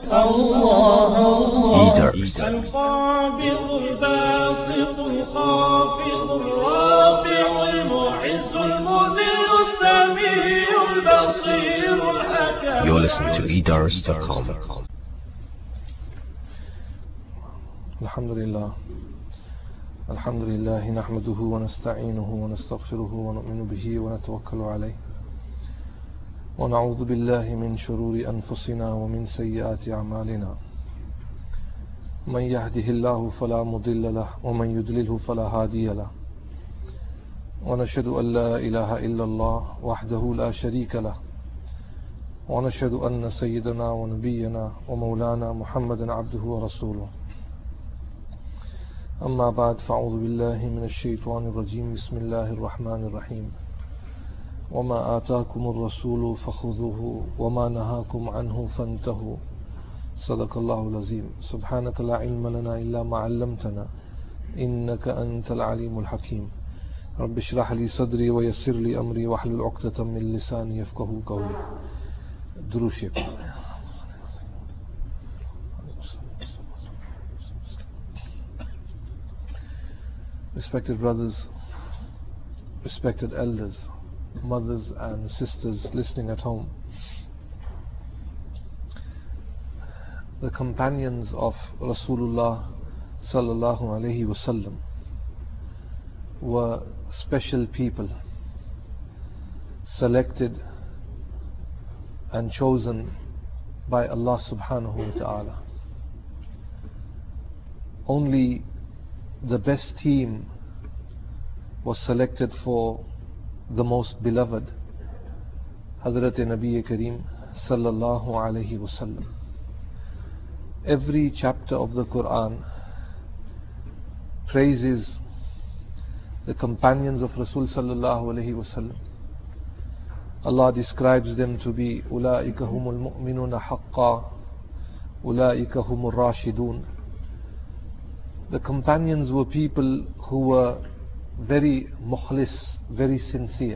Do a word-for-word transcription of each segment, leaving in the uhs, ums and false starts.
الله الله Eater. القابض الباسط الخافض الرافع المعز المذل السميع البصير الحكم. You're listening to e dars dot com. الحمد لله الحمد لله نحمده ونستعينه ونستغفره ونؤمن به ونتوكل عليه ونعوذ بالله من شرور أنفسنا ومن سيئات أعمالنا من يهده الله فلا مضل له ومن يضلله فلا هادي له ونشهد أن لا إله إلا الله وحده لا شريك له ونشهد أن سيدنا ونبينا ومولانا محمدا عبده ورسوله. أما بعد فأعوذ بالله من الشيطان الرجيم. بسم الله الرحمن الرحيم. وما آتاكم الرسول فخذوه وما نهاكم عنه فانتهوا. صدق الله العظيم. سبحانك لا علم لنا إلا ما علمتنا إنك أنت العليم الحكيم. رب اشرح لي صدري ويسر لي أمري واحلل عقدة من لساني يفقهوا قولي. دروشي. Respected brothers, respected elders, mothers and sisters listening at home, the companions of Rasulullah sallallahu alaihi wasallam were special people, selected and chosen by Allah subhanahu wa ta'ala. Only the best team was selected for the most beloved, Hazrat Nabi Kareem sallallahu alaihi wasallam. Every chapter of the Quran praises the companions of Rasul sallallahu alaihi wasallam. Allah describes them to be أولئك هم المؤمنون حقا أولئك هم الراشدون. The companions were people who were very mukhlis, very sincere,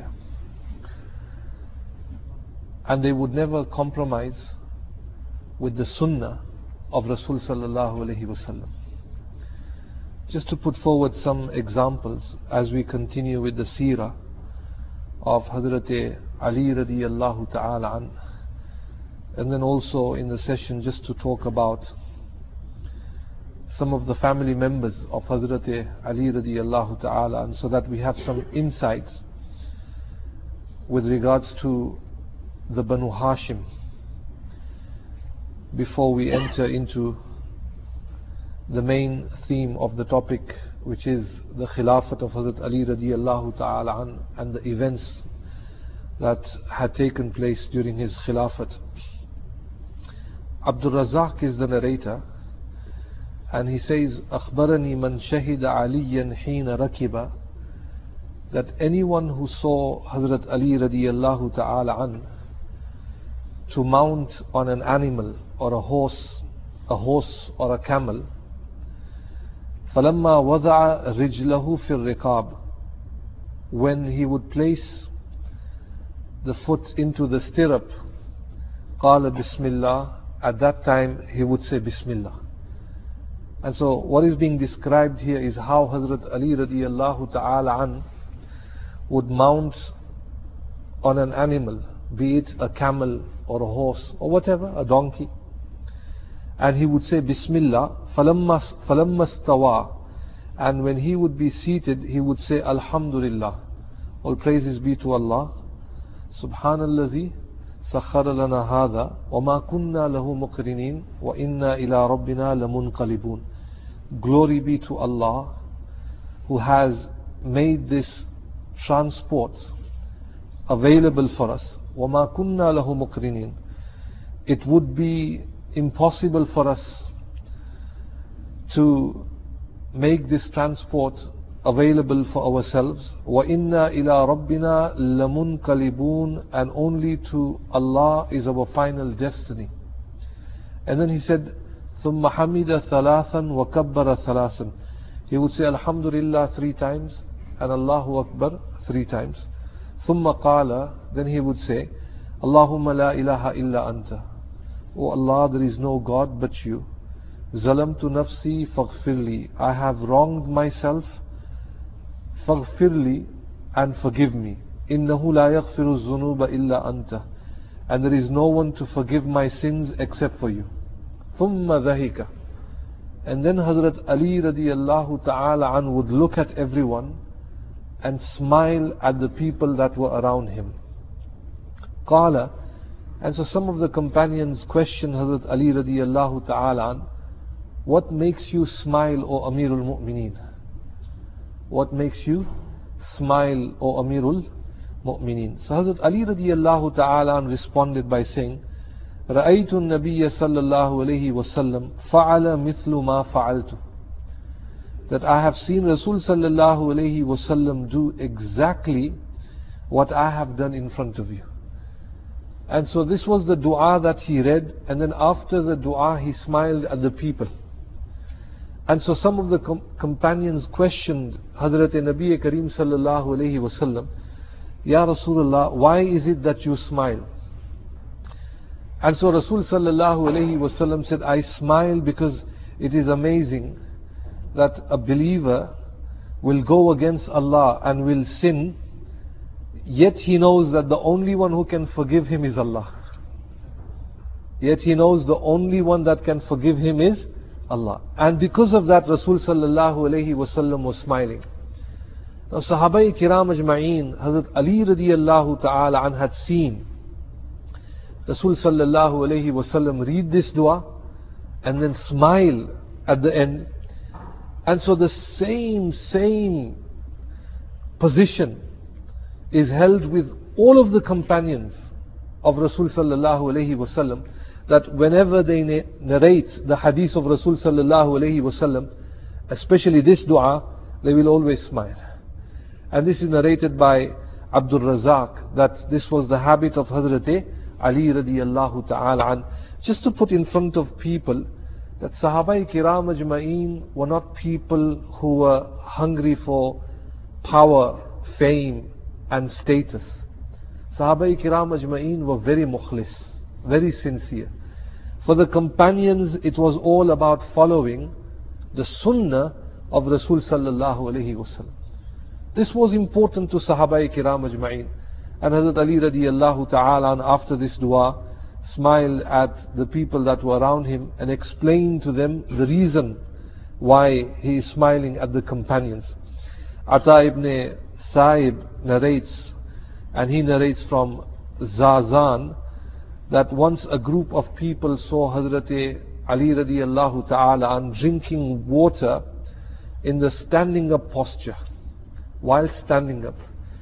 and they would never compromise with the sunnah of Rasul sallallahu alaihi wasallam. Just to put forward some examples as we continue with the seerah of Hazrat Ali radiyallahu ta'ala an, and then also in the session just to talk about some of the family members of Hazrat Ali radiyallahu ta'ala, and so that we have some insights with regards to the Banu Hashim before we enter into the main theme of the topic, which is the Khilafat of Hazrat Ali radiyallahu ta'ala an, and the events that had taken place during his Khilafat. Abdul Razak is the narrator, and he says, أخبرني من شهد عليا حين ركب, that anyone who saw Hazrat Ali radiyallahu ta'ala an to mount on an animal or a horse, a horse or a camel, فلما وضع رجله في الركاب, when he would place the foot into the stirrup, قال بسم الله, at that time he would say Bismillah. And so what is being described here is how Hazrat Ali radiyallahu ta'ala an would mount on an animal, be it a camel or a horse or whatever, a donkey, and he would say Bismillah, falamma istawa, and when he would be seated he would say Alhamdulillah, all praises be to Allah, Subhanallazi sakhara lana hadha wa ma kunna lahu muqrinin wa inna ila rabbina lamunqalibun. Glory be to Allah who has made this transport available for us. Wa ma kunna lahu muqrinin. It would be impossible for us to make this transport available for ourselves. Wa inna ila rabbina lamunqalibun, and only to Allah is our final destiny. And then he said, ثم حمد ثلاثا وكبر ثلاثا. He would say Alhamdulillah three times and Allahu Akbar three times. ثم قال, then he would say, اللهم لا إله إلا أنت O Allah, there is no God but you. Zalamtu nafsi faghfirli. I have wronged myself. Faghfirli, and forgive me. Innahu la yaghfiru dhunuba illa anta. And there is no one to forgive my sins except for you. Thumma dhahika. And then Hazrat Ali radiallahu ta'ala an would look at everyone and smile at the people that were around him. Qala. And so some of the companions questioned Hazrat Ali radiallahu ta'ala an, what makes you smile, O Amirul Mu'mineen? What makes you smile, O Amirul Mu'mineen? So Hazrat Ali radiallahu ta'ala an responded by saying, رأيت النبي صلى الله عليه وسلم فعل مثل ما فعلت. That I have seen Rasul sallallahu alayhi wasallam do exactly what I have done in front of you. And so this was the dua that he read, and then after the dua he smiled at the people. And so some of the com- companions questioned Hazrat Nabi Kareem sallallahu alayhi wasallam, Ya Rasulullah, why is it that you smile? And so Rasul sallallahu alayhi wasallam said, I smile because it is amazing that a believer will go against Allah and will sin, yet he knows that the only one who can forgive him is Allah. Yet he knows the only one that can forgive him is Allah. And because of that, Rasul sallallahu alayhi wasallam was smiling. Now Sahabai Kiram Ajma'een, Hazrat Ali radiallahu ta'ala an had seen Rasul sallallahu alayhi wasallam read this dua and then smile at the end. And so the same, same position is held with all of the companions of Rasul sallallahu alayhi wasallam, that whenever they narrate the hadith of Rasul sallallahu alayhi wasallam, especially this dua, they will always smile. And this is narrated by Abdul Razak, that this was the habit of Hazrat Ali radiyallahu ta'ala an, just to put in front of people that Sahabai Kiram Ajma'een were not people who were hungry for power, fame and status. Sahabai Kiram Ajma'een were very mukhlis, very sincere. For the companions, it was all about following the sunnah of Rasul sallallahu alayhi wasallam. This was important to Sahabai Kiram Ajma'een. And Hazrat Ali radiallahu ta'ala after this dua smiled at the people that were around him and explained to them the reason why he is smiling at the companions. Ata ibn Sa'ib narrates, and he narrates from Zazan, that once a group of people saw Hazrat Ali radiallahu ta'ala an drinking water in the standing up posture, while standing up.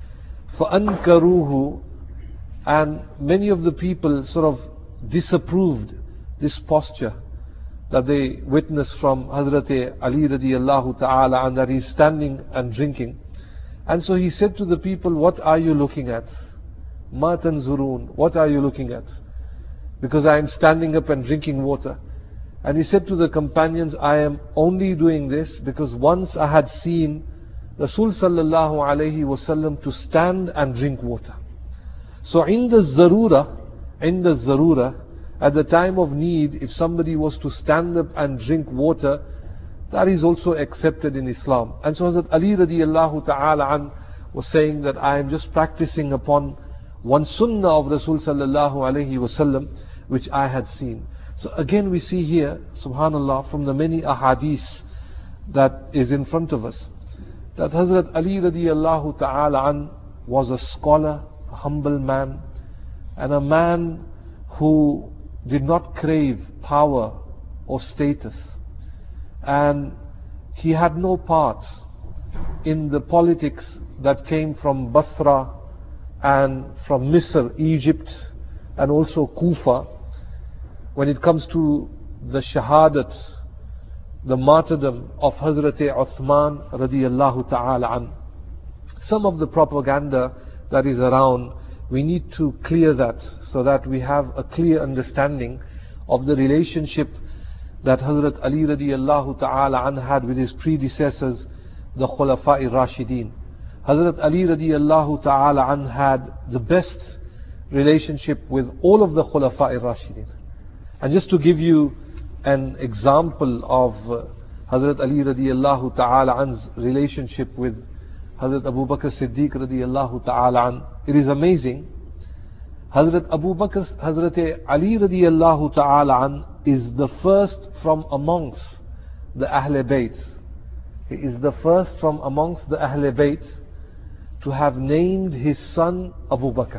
فَأَنْكَرُوهُ, and many of the people sort of disapproved this posture that they witnessed from Hazrat Ali radiallahu ta'ala, and that he's standing and drinking. And so he said to the people, what are you looking at? مَا تَنْزُرُونَ, what are you looking at? Because I am standing up and drinking water. And he said to the companions, I am only doing this because once I had seen Rasul sallallahu alayhi wasallam to stand and drink water. So in the zarura, in the zarura, at the time of need, if somebody was to stand up and drink water, that is also accepted in Islam. And so Hazrat Ali radiallahu ta'ala an was saying that I am just practicing upon one sunnah of Rasul sallallahu alayhi wasallam which I had seen. So again we see here, subhanallah, from the many ahadith that is in front of us, that Hazrat Ali radiallahu ta'ala an was a scholar, a humble man, and a man who did not crave power or status. And he had no part in the politics that came from Basra and from Misr, Egypt, and also Kufa, when it comes to the shahadat, the martyrdom of Hazrat Uthman radiyallahu ta'ala an. Some of the propaganda that is around, we need to clear that so that we have a clear understanding of the relationship that Hazrat Ali radiyallahu ta'ala an had with his predecessors, the Khulafa'i Rashideen. Hazrat Ali radiyallahu ta'ala an had the best relationship with all of the Khulafa'i Rashideen. And just to give you an example of uh, Hazrat Ali radiallahu ta'ala an's relationship with Hazrat Abu Bakr Siddiq radiallahu ta'ala an, it is amazing. Hazrat Abu Bakr, Hazrat Ali radiallahu ta'ala an is the first from amongst the Ahl Bayt. He is the first from amongst the Ahl Bayt to have named his son Abu Bakr.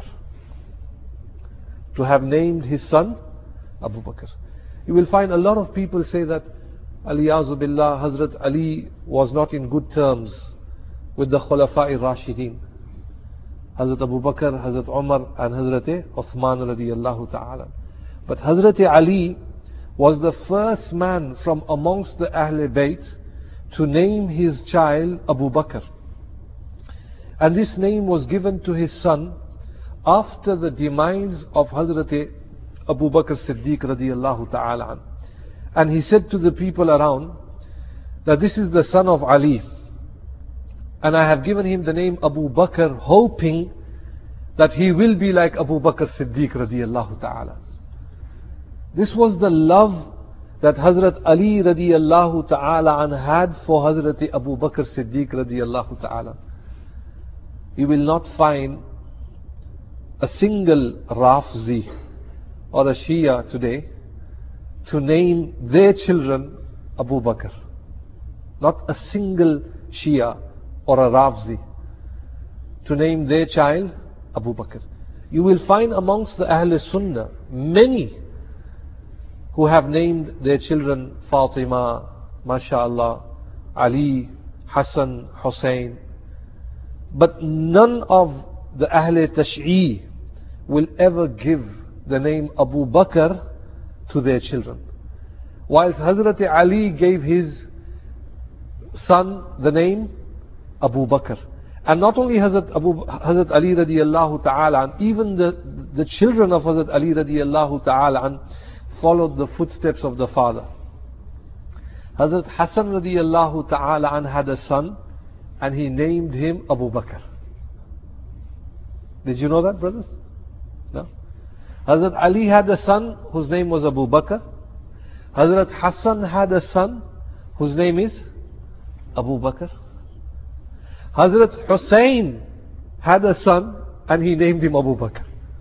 To have named his son Abu Bakr. You will find a lot of people say that Aliyazu Billah, Hazrat Ali was not in good terms with the Khulafa'i Rashideen. Hazrat Abu Bakr, Hazrat Umar and Hazrat Uthman radiyallahu ta'ala. But Hazrat Ali was the first man from amongst the Ahl Bayt to name his child Abu Bakr. And this name was given to his son after the demise of Hazrat Abu Bakr Siddiq radiyallahu ta'ala. And he said to the people around that this is the son of Ali, and I have given him the name Abu Bakr, hoping that he will be like Abu Bakr Siddiq radiyallahu ta'ala. This was the love that Hazrat Ali radiyallahu ta'ala an had for Hazrat Abu Bakr Siddiq radiyallahu ta'ala. You will not find a single Rafzi or a Shia today to name their children Abu Bakr. Not a single Shia or a Rafzi to name their child Abu Bakr. You will find amongst the Ahl Sunnah many who have named their children Fatima, MashaAllah, Ali, Hassan, Hussein. But none of the Ahl Tash'i will ever give the name Abu Bakr to their children. Whilst Hazrat Ali gave his son the name Abu Bakr. And not only Hazrat, Abu, Hazrat Ali radiallahu ta'ala, even the, the children of Hazrat Ali radiallahu ta'ala followed the footsteps of the father. Hazrat Hassan radiallahu ta'ala had a son and he named him Abu Bakr. Did you know that, brothers? No? Hazrat Ali had a son whose name was Abu Bakr. Hazrat Hassan had a son whose name is Abu Bakr. Hazrat Hussein had a son and he named him Abu Bakr.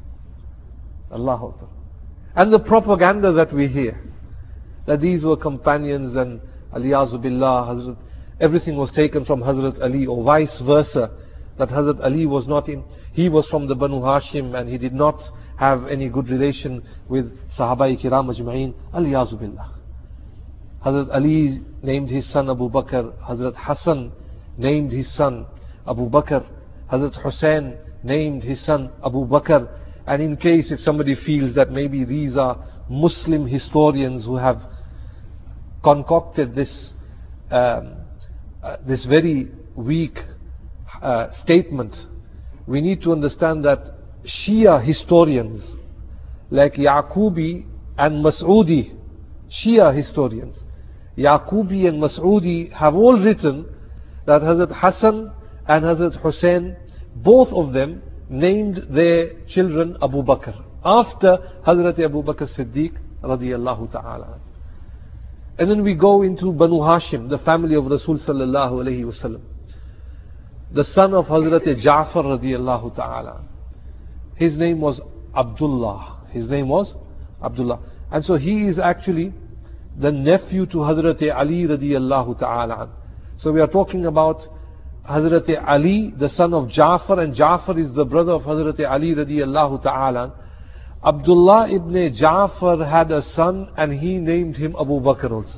Allahu Akbar. And the propaganda that we hear, that these were companions and Aliyazu Billah, Hazrat, everything was taken from Hazrat Ali, or vice versa, that Hazrat Ali was not in, he was from the Banu Hashim and he did not have any good relation with Sahabai Kiram Ajma'in. Aliyazu Billah. Hazrat Ali named his son Abu Bakr. Hazrat Hassan named his son Abu Bakr. Hazrat Hussein named his son Abu Bakr. And in case if somebody feels that maybe these are Muslim historians who have concocted this um, uh, this very weak uh, statement, we need to understand that Shia historians like Yaqubi and Mas'udi, Shia historians, Yaqubi and Mas'udi have all written that Hazrat Hassan and Hazrat Hussein, both of them named their children Abu Bakr after Hazrat Abu Bakr Siddiq radiyallahu ta'ala. And then we go into Banu Hashim, the family of Rasul sallallahu alayhi wasallam. The son of Hazrat Ja'far radiyallahu ta'ala. His name was Abdullah. His name was Abdullah. And so he is actually the nephew to Hazrat Ali radiyallahu ta'ala. So we are talking about Hazrat Ali, the son of Ja'far, and Ja'far is the brother of Hazrat Ali radiyallahu ta'ala. Abdullah ibn Ja'far had a son and he named him Abu Bakr also.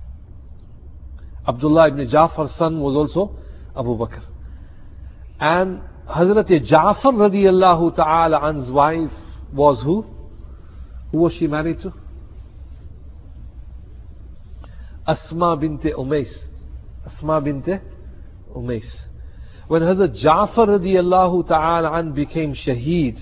Abdullah ibn Ja'far's son was also Abu Bakr. And Hazrat Ja'far radiyallahu ta'ala an's wife was who? Who was she married to? Asma bint Umays. Asma bint Umays. When Hazrat Ja'far radiyallahu ta'ala an became shaheed,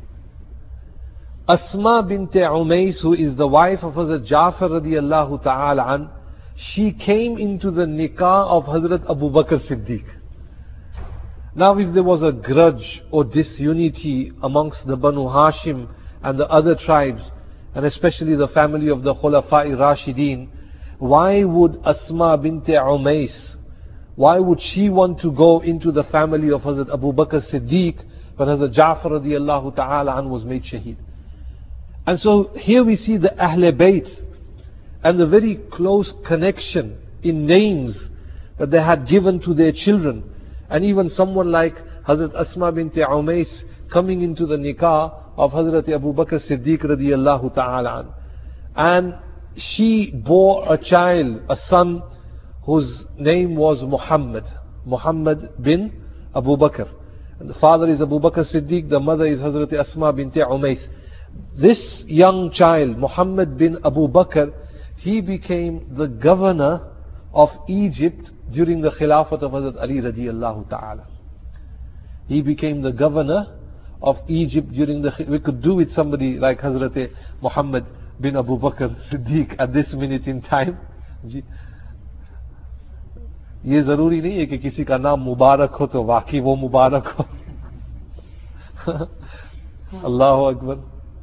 Asma bint Umays, who is the wife of Hazrat Ja'far radiyallahu ta'ala an, she came into the nikah of Hazrat Abu Bakr Siddiq. Now if there was a grudge or disunity amongst the Banu Hashim and the other tribes, and especially the family of the Khulafa'i Rashideen, why would Asma bint Umais, why would she want to go into the family of Hazrat Abu Bakr Siddiq when Hazrat Ja'far radiallahu ta'ala an was made shaheed? And so here we see the Ahle Bayt and the very close connection in names that they had given to their children. And even someone like Hazrat Asma bint Umais coming into the nikah of Hazrat Abu Bakr Siddiq radiallahu ta'ala an. And she bore a child, a son, whose name was Muhammad. Muhammad bin Abu Bakr. And the father is Abu Bakr Siddiq, the mother is Hazrat Asma bint Umais. This young child, Muhammad bin Abu Bakr, he became the governor of Egypt during the Khilafat of Hazrat Ali radiallahu ta'ala. He became the governor of Egypt during the... We could do with somebody like Hazrat Muhammad bin Abu Bakr Siddiq at this minute in time. ये जरूरी नहीं है कि किसी का नाम मुबारक हो तो वाकई वो मुबारक हो. Allahu Akbar.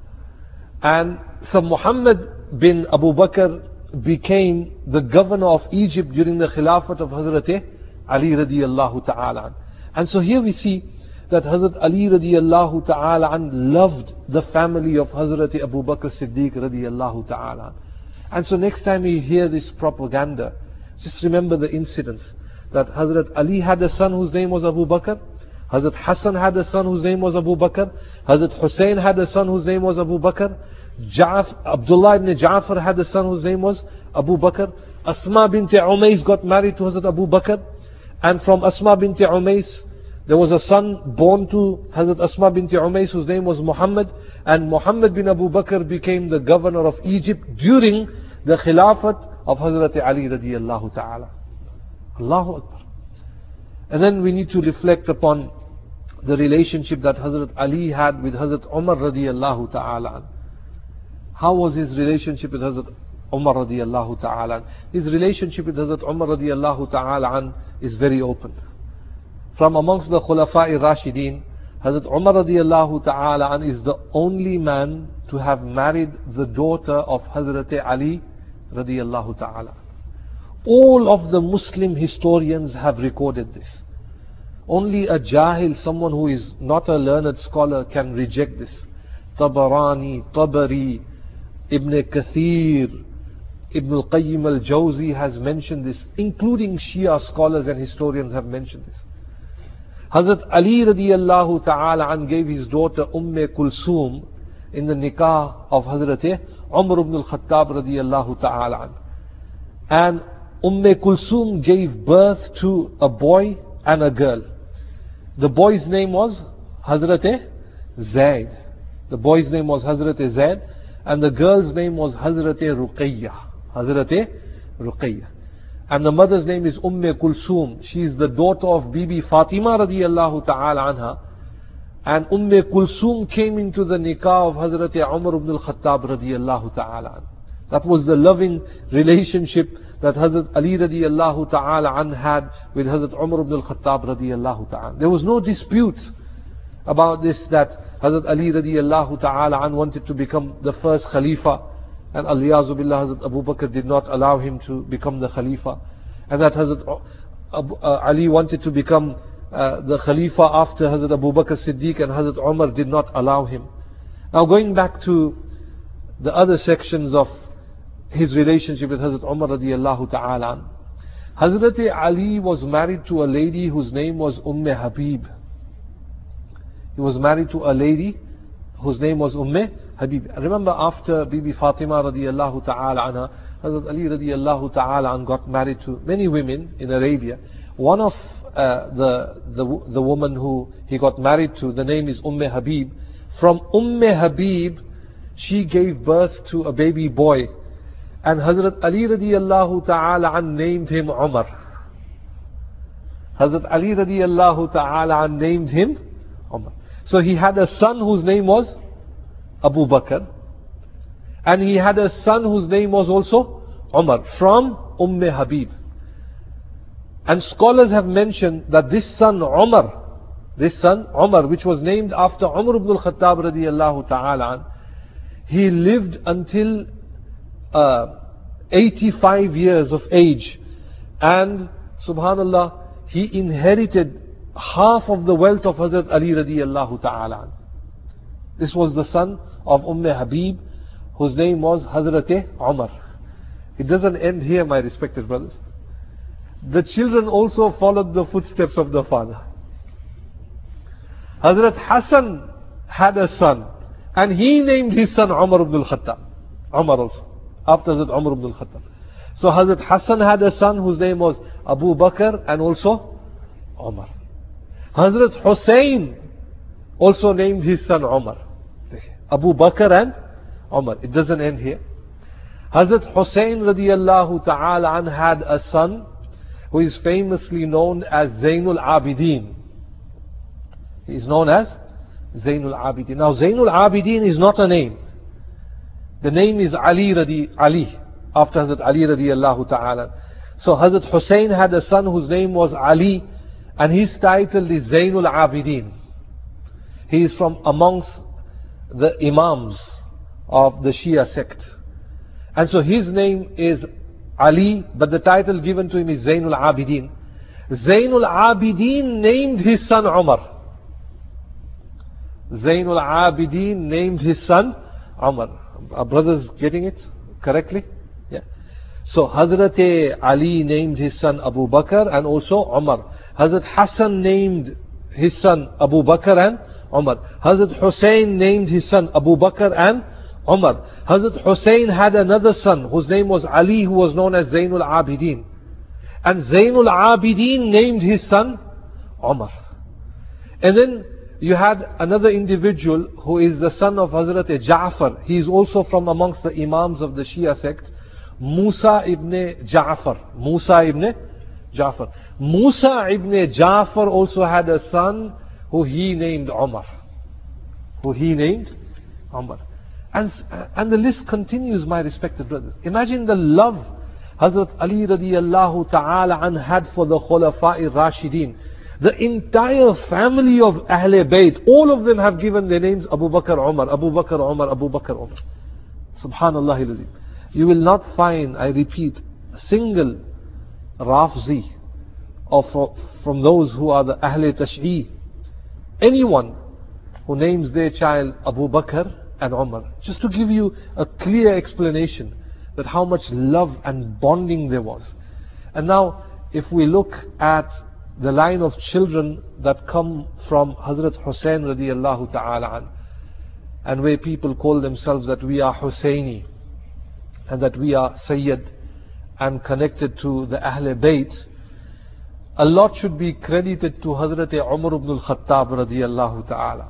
And so Muhammad bin Abu Bakr became the governor of Egypt during the Khilafat of Hazrat Ali radiallahu ta'ala. And so here we see that Hazrat Ali radiallahu ta'ala loved the family of Hazrat Abu Bakr Siddiq radiallahu ta'ala. And so next time you hear this propaganda, just remember the incidents that Hazrat Ali had a son whose name was Abu Bakr, Hazrat Hassan had a son whose name was Abu Bakr, Hazrat Hussein had a son whose name was Abu Bakr, Ja'f, Abdullah ibn Ja'far had a son whose name was Abu Bakr, Asma bint Umais got married to Hazrat Abu Bakr, and from Asma bint Umais there was a son born to Hazrat Asma bint Umais whose name was Muhammad, and Muhammad bin Abu Bakr became the governor of Egypt during the Khilafat of Hazrat Ali radiallahu ta'ala. Allahu Akbar. And then we need to reflect upon the relationship that Hazrat Ali had with Hazrat Umar radiallahu ta'ala. How was his relationship with Hazrat Umar radiallahu ta'ala? His relationship with Hazrat Umar radiallahu ta'ala is very open. From amongst the Khulafa'i Rashideen, Hazrat Umar radiallahu ta'ala is the only man to have married the daughter of Hazrat Ali radiallahu ta'ala. All of the Muslim historians have recorded this. Only a Jahil, someone who is not a learned scholar, can reject this. Tabarani, Tabari, Ibn Kathir, Ibn al-Qayyim al-Jawzi has mentioned this, including Shia scholars and historians have mentioned this. Hazrat Ali radiallahu ta'ala an gave his daughter Umm Kulsum in the nikah of Hazrat Umar ibn al-Khattab radiallahu ta'ala an. And Umm Kulsum gave birth to a boy and a girl. The boy's name was Hazrat Zaid. The boy's name was Hazrat Zaid, and the girl's name was Hazrat Ruqayyah. Hazrat Ruqayyah. And the mother's name is Umm Kulsum. She is the daughter of Bibi Fatima radiallahu ta'ala anha. And Umm Kulsum came into the nikah of Hazrat Umar ibn al-Khattab radiallahu ta'ala. That was the loving relationship that Hazrat Ali radiallahu ta'ala an had with Hazrat Umar ibn al-Khattab radiallahu ta'ala. There was no dispute about this, that Hazrat Ali radiallahu ta'ala an wanted to become the first Khalifa, and Aliyazu billah, Hazrat Abu Bakr did not allow him to become the Khalifa, and that Hazrat Abu, uh, Ali wanted to become uh, the Khalifa after Hazrat Abu Bakr Siddiq, and Hazrat Umar did not allow him. Now going back to the other sections of his relationship with Hazrat Umar radiallahu ta'ala, Hazrat Ali was married to a lady whose name was Umm Habib. He was married to a lady whose name was Umm Habib. Remember, after Bibi Fatima radiallahu ta'ala anha, Hazrat Ali radiallahu ta'ala got married to many women in Arabia. One of uh, the, the the woman who he got married to, the name is Umm Habib. From Umm Habib, she gave birth to a baby boy, and Hazrat Ali radiallahu ta'ala named him Umar. Hazrat Ali radiallahu ta'ala named him Umar. So he had a son whose name was Abu Bakr, and he had a son whose name was also Umar, from Umm Habib. And scholars have mentioned that this son Umar, this son Umar, which was named after Umar ibn al-Khattab radiallahu ta'ala, He lived until uh, eighty-five years of age, and subhanallah, he inherited half of the wealth of Hazrat Ali radiallahu ta'ala. This was the son of Umm Habib, whose name was Hazrat Umar. It doesn't end here, my respected brothers. The children also followed the footsteps of the father. Hazrat Hassan had a son, and he named his son Umar ibn al-Khattab. Umar also, after Hazrat Umar ibn al-Khattab. So Hazrat Hassan had a son whose name was Abu Bakr and also Umar. Hazrat Hussein also named his son Umar. Abu Bakr and Umar. It doesn't end here. Hazrat Hussein radiallahu ta'ala an had a son who is famously known as Zainul Abidin. He is known as Zainul Abidin. Now Zainul Abidin is not a name. The name is Ali radi Ali, after Hazrat Ali radiallahu ta'ala. So Hazrat Hussein had a son whose name was Ali, and his title is Zainul Abidin. He is from amongst the Imams of the Shia sect. And so his name is Ali, but the title given to him is Zainul Abidin. Zainul Abidin named his son Umar. Zainul Abidin named his son Umar. Are brothers getting it correctly? Yeah. So Hazrat Ali named his son Abu Bakr and also Umar. Hazrat Hassan named his son Abu Bakr and Umar. Hazrat Hussein named his son Abu Bakr and Umar. Hazrat Hussein had another son whose name was Ali, who was known as Zainul Abidin. And Zainul Abidin named his son Umar. And then you had another individual who is the son of Hazrat Ja'far. He is also from amongst the Imams of the Shia sect. Musa ibn Ja'far. Musa ibn Ja'far. Musa ibn Ja'far also had a son who he named Umar. Who he named Umar. And, and the list continues, my respected brothers. Imagine the love Hazrat Ali radiallahu ta'ala an had for the Khulafa'i Rashidin. The entire family of Ahle Bayt, all of them have given their names Abu Bakr Umar, Abu Bakr Umar, Abu Bakr Umar. Subhanallah al-Azim. You will not find, I repeat, a single Rafzi of, from those who are the Ahle Tash'i, anyone who names their child Abu Bakr and Umar. Just to give you a clear explanation that how much love and bonding there was. And now, if we look at the line of children that come from Hazrat Hussein radiallahu ta'ala an, and where people call themselves that we are Husseini, and that we are Sayyid, and connected to the Ahle Bayt, a lot should be credited to Hazrat Umar ibn al-Khattab radiallahu ta'ala.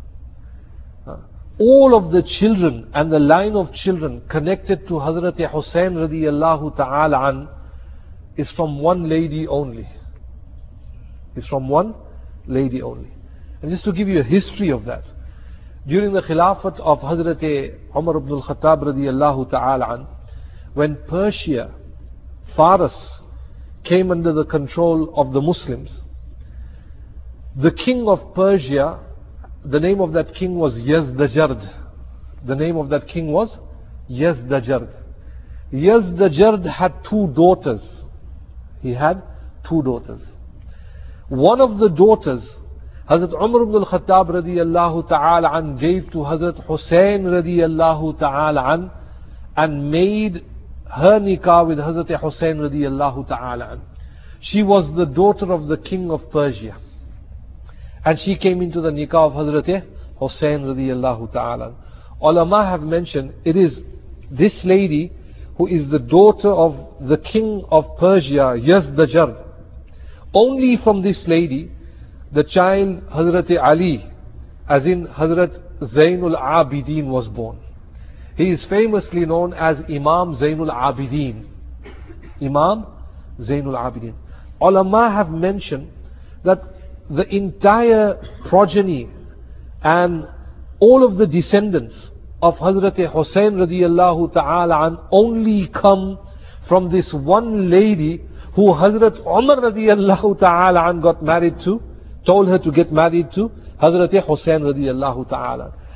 All of the children and the line of children connected to Hazrat Hussein radiallahu ta'ala an is from one lady only. Is from one lady only. And just to give you a history of that, during the Khilafat of Hazrat Umar ibn al-Khattab radiallahu ta'ala an, when Persia, Faras, came under the control of the Muslims, the king of Persia, the name of that king was Yazdajard. The name of that king was Yazdajard. Yazdajard had two daughters. He had two daughters. One of the daughters, Hazrat Umar ibn al-Khattab radiyallahu ta'ala an, gave to Hazrat Hussein radiyallahu ta'ala an, and made her nikah with Hazrat Hussein radiyallahu ta'ala an. She was the daughter of the king of Persia. And she came into the nikah of Hazrat Hussein radiyallahu ta'ala. Ulama have mentioned it is this lady who is the daughter of the king of Persia, Yazdajard. Only from this lady, the child Hazrat Ali, as in Hazrat Zainul Abidin, was born. He is famously known as Imam Zainul Abidin. Imam Zainul Abidin. Ulama have mentioned that the entire progeny and all of the descendants of Hazrat Hussein radiyallahu ta'ala an only come from this one lady who Hazrat Umar radiyallahu ta'ala an got married to, told her to get married to Hazrat Hussein radiyallahu ta'ala.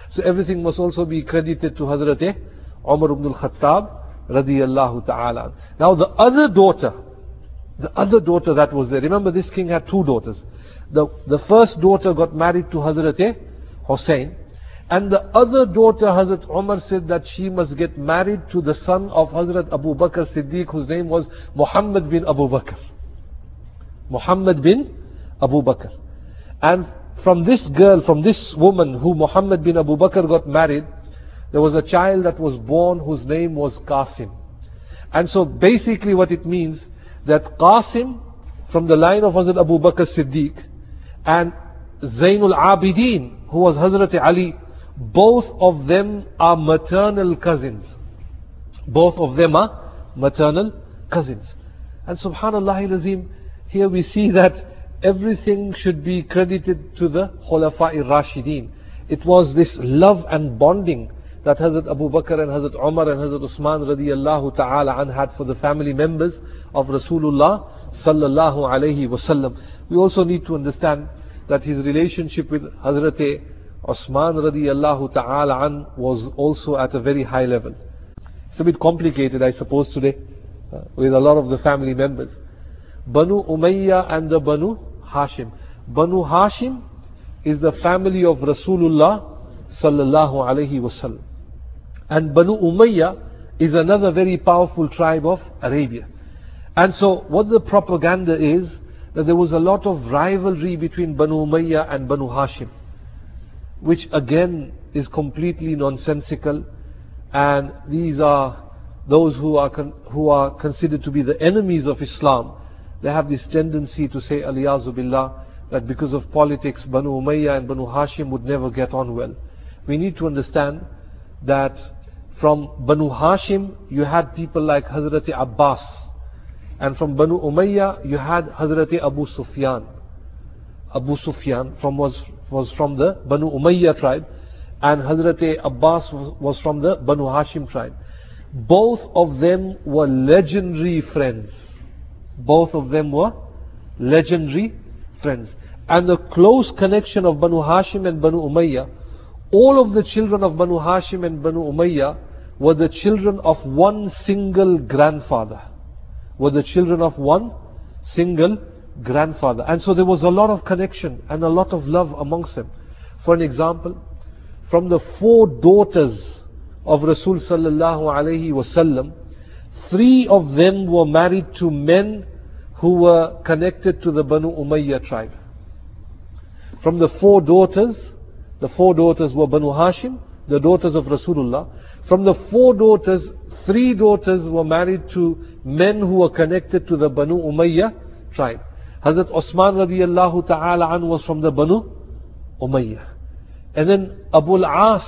So everything must also be credited to Hazrat Umar ibn al-Khattab radiyallahu ta'ala. Now the other daughter, the other daughter that was there, remember this king had two daughters. The, the first daughter got married to Hazrat Hussein, and the other daughter, Hazrat Umar said that she must get married to the son of Hazrat Abu Bakr Siddiq, whose name was Muhammad bin Abu Bakr. Muhammad bin Abu Bakr. And from this girl, from this woman who Muhammad bin Abu Bakr got married, there was a child that was born whose name was Qasim. And so basically what it means, that Qasim from the line of Hazrat Abu Bakr Siddiq and Zainul Abidin, who was Hazrat Ali, both of them are maternal cousins. Both of them are maternal cousins. And subhanallah al-azim, here we see that everything should be credited to the Khulafa'i Rashideen. It was this love and bonding that Hazrat Abu Bakr and Hazrat Umar and Hazrat Usman radiyallahu ta'ala an had for the family members of Rasulullah sallallahu alayhi wasallam. We also need to understand that his relationship with Hazrat Usman radiyallahu ta'ala an was also at a very high level. It's a bit complicated, I suppose, today uh, with a lot of the family members. Banu Umayyah and the Banu Hashim. Banu Hashim is the family of Rasulullah sallallahu alayhi wasallam. And Banu Umayyah is another very powerful tribe of Arabia. And so what the propaganda is, that there was a lot of rivalry between Banu Umayyah and Banu Hashim, which again is completely nonsensical. And these are those who are con who are considered to be the enemies of Islam. They have this tendency to say, aliyazu billah, that because of politics, Banu Umayyah and Banu Hashim would never get on well. We need to understand that from Banu Hashim, you had people like Hazrat Abbas. And from Banu Umayyah, you had Hazrat Abu Sufyan. Abu Sufyan from was, was from the Banu Umayyah tribe. And Hazrat Abbas was, was from the Banu Hashim tribe. Both of them were legendary friends. Both of them were legendary friends. And the close connection of Banu Hashim and Banu Umayyah, all of the children of Banu Hashim and Banu Umayyah were the children of one single grandfather. Were the children of one single grandfather. And so there was a lot of connection and a lot of love amongst them. For an example, from the four daughters of Rasul sallallahu alayhi wasallam, three of them were married to men who were connected to the Banu Umayyah tribe. From the four daughters, the four daughters were Banu Hashim, the daughters of Rasulullah. From the four daughters, three daughters were married to men who were connected to the Banu Umayyah tribe. Hazrat Osman radiyallahu ta'ala an was from the Banu Umayyah. And then Abu al-As,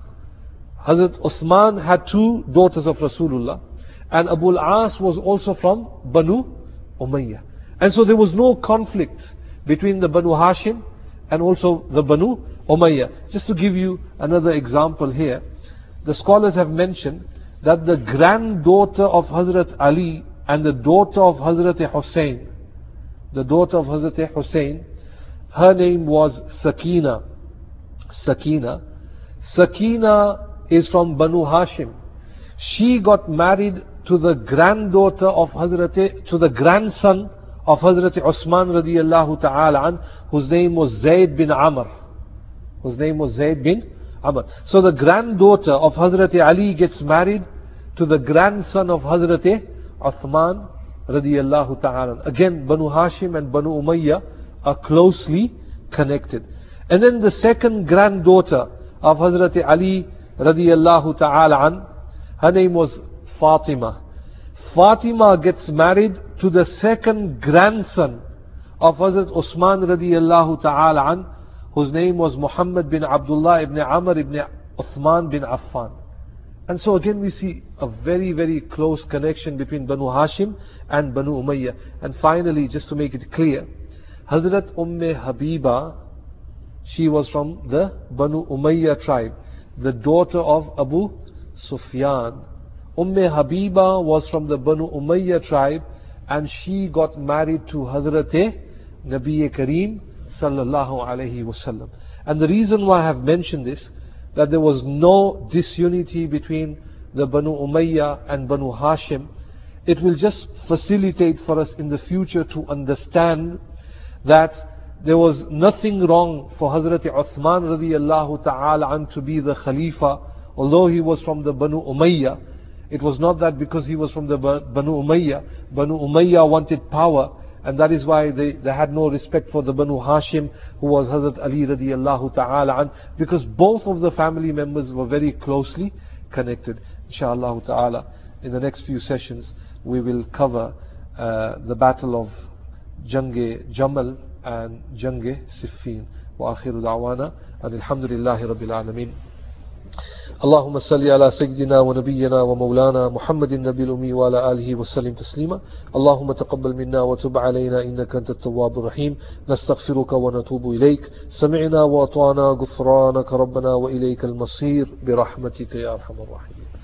Hazrat Osman had two daughters of Rasulullah. And Abu al-As was also from Banu Umayyah. And so there was no conflict between the Banu Hashim and also the Banu Umayyah. Just to give you another example here, the scholars have mentioned that the granddaughter of Hazrat Ali and the daughter of Hazrat Hussein, the daughter of Hazrat Hussein, her name was Sakina. Sakina. Sakina is from Banu Hashim. She got married to the granddaughter of Hazrat, to the grandson of Hazrat Usman radiyallahu ta'ala an, whose name was Zayd bin Amr. Whose name was Zayd bin Amr. So the granddaughter of Hazrat Ali gets married to the grandson of Hazrat Uthman radiyallahu ta'ala. Again, Banu Hashim and Banu Umayyah are closely connected. And then the second granddaughter of Hazrat Ali radiyallahu ta'ala an, her name was Fatima. Fatima gets married to the second grandson of Hazrat Usman radiyallahu ta'ala an, whose name was Muhammad bin Abdullah ibn Amr ibn Uthman bin Affan. And so again we see a very very close connection between Banu Hashim and Banu Umayyah. And finally, just to make it clear, Hazrat Umm Habiba, she was from the Banu Umayyah tribe, the daughter of Abu Sufyan. Umm Habiba was from the Banu Umayyah tribe, and she got married to Hazrat Nabi Kareem sallallahu alayhi wasallam. And the reason why I have mentioned this, that there was no disunity between the Banu Umayyah and Banu Hashim, it will just facilitate for us in the future to understand that there was nothing wrong for Hazrat Uthman radiyallahu ta'ala an to be the Khalifa, although he was from the Banu Umayyah. It was not that because he was from the Banu Umayyah, Banu Umayyah wanted power, and that is why they, they had no respect for the Banu Hashim, who was Hazrat Ali radiyallahu ta'ala an, because both of the family members were very closely connected. Inshallah ta'ala, in the next few sessions, we will cover uh, the battle of Jang-e Jamal and Jang-e Siffin. Wa akhiru da'wana and alhamdulillahi rabbil alameen. اللهم صل على سيدنا ونبينا ومولانا محمد النبي الأمي وعلى آله وسلم تسليما. اللهم تقبل منا وتب علينا إنك أنت التواب الرحيم. نستغفرك ونتوب إليك. سمعنا وأطعنا غفرانك ربنا وإليك المصير برحمتك يا أرحم الراحمين.